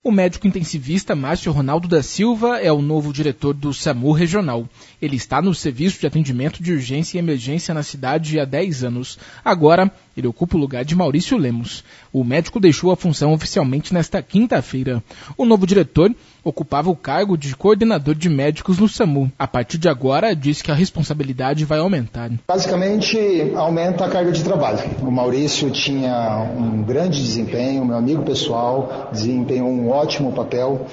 O médico intensivista Márcio Ronaldo da Silva é o novo diretor do SAMU Regional. Ele está no Serviço de Atendimento de Urgência e Emergência na cidade há 10 anos. Agora, ele ocupa o lugar de Maurício Lemos. O médico deixou a função oficialmente nesta quinta-feira. O novo diretor ocupava o cargo de coordenador de médicos no SAMU. A partir de agora, diz que a responsabilidade vai aumentar. Basicamente, aumenta a carga de trabalho. O Maurício tinha um grande desempenho, meu amigo pessoal, desempenhou um ótimo papel.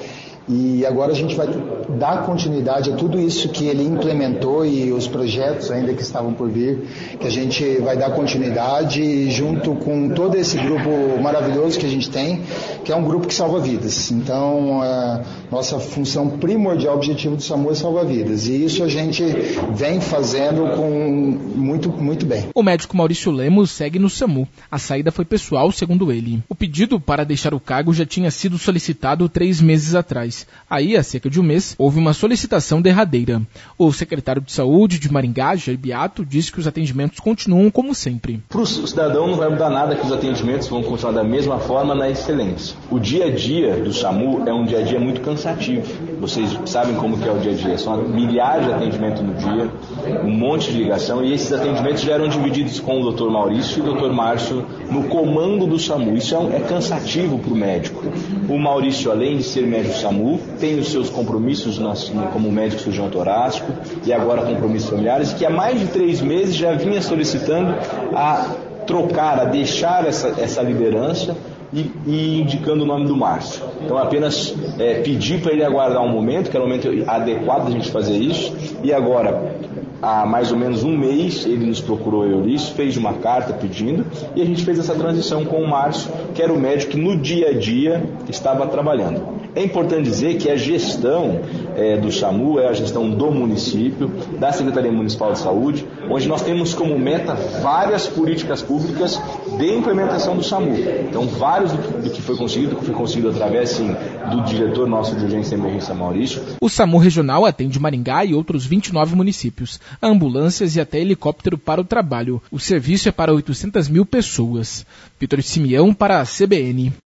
E agora a gente vai dar continuidade a tudo isso que ele implementou e os projetos ainda que estavam por vir, que a gente vai dar continuidade junto com todo esse grupo maravilhoso que a gente tem, que é um grupo que salva vidas. Então, nossa função primordial, objetivo do SAMU é salvar vidas. E isso a gente vem fazendo com muito bem. O médico Maurício Lemos segue no SAMU. A saída foi pessoal, segundo ele. O pedido para deixar o cargo já tinha sido solicitado 3 meses atrás. Aí, há cerca de um mês, houve uma solicitação derradeira. O secretário de Saúde de Maringá, Jair Beato, disse que os atendimentos continuam como sempre. Para o cidadão não vai mudar nada, que os atendimentos vão continuar da mesma forma na excelência. O dia a dia do SAMU é um dia a dia muito cansativo. Vocês sabem como que é o dia a dia. São milhares de atendimentos no dia, um monte de ligação, e esses atendimentos já eram divididos com o Dr. Maurício e o Dr. Márcio no comando do SAMU. Isso é cansativo para o médico. O Maurício, além de ser médico SAMU, tem os seus compromissos como médico cirurgião torácico e agora compromissos familiares, que há mais de 3 meses já vinha solicitando a trocar, a deixar essa liderança e indicando o nome do Márcio. Então apenas pedir para ele aguardar um momento, que era o momento adequado da gente fazer isso, e agora, há mais ou menos um mês, ele nos procurou, Eulício, fez uma carta pedindo, e a gente fez essa transição com o Márcio, que era o médico que no dia a dia estava trabalhando. É importante dizer que a gestão do SAMU é a gestão do município, da Secretaria Municipal de Saúde, onde nós temos como meta várias políticas públicas de implementação do SAMU. Então, vários do que foi conseguido através, sim, do diretor nosso de urgência e emergência, Maurício. O SAMU Regional atende Maringá e outros 29 municípios, ambulâncias e até helicóptero para o trabalho. O serviço é para 800 mil pessoas. Vitor Simeão para a CBN.